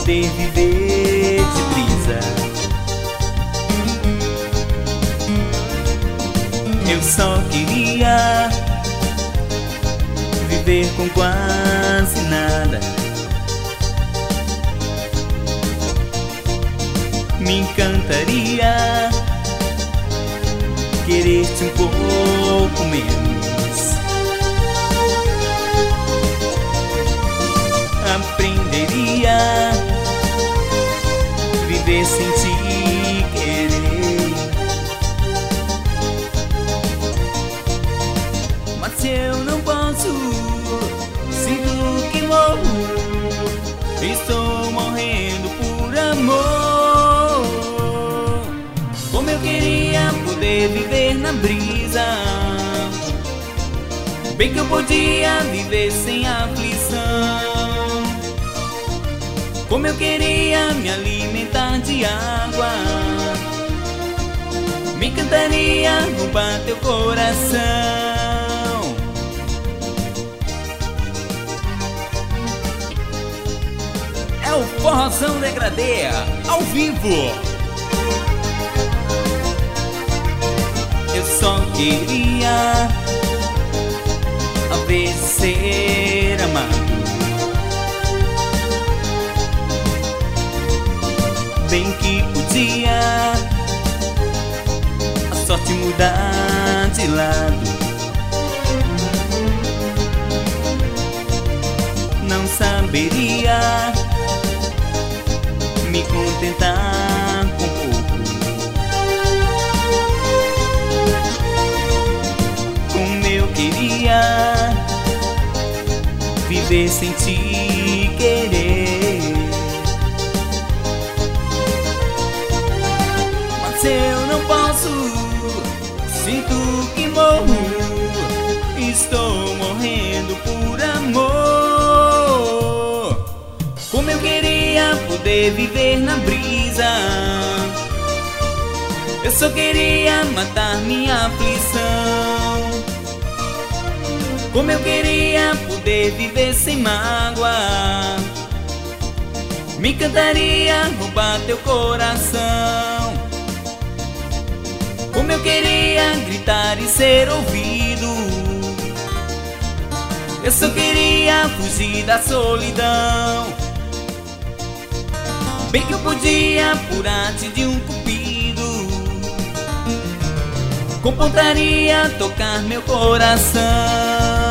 poder viver de brisa. Eu só queria viver com quase nada. Me encantaria querer-te um pouco menos. Aprenderia viver sem te querer. Mas se eu não posso, sinto que morro. Estou morrendo por amor. Como eu queria poder viver na brisa. Bem que eu podia viver sem aflição. Como eu queria me alimentar de água. Me encantaria roubar teu coração. É o Forrozão Degradê, ao vivo. Eu só queria a vez ser amado. Bem que podia a sorte mudar de lado. Não saberia me contentar com pouco. Como eu queria viver sem te querer. Mas eu não posso, sinto que morro. Estou morrendo por amor. Como eu queria poder viver na brisa. Eu só queria matar minha aflição. Como eu queria poder viver sem mágoa. Me encantaria roubar teu coração. Como eu queria gritar e ser ouvido. Eu só queria fugir da solidão. Bem que eu podia por arte de um cupido. Com pontaria tocar meu coração.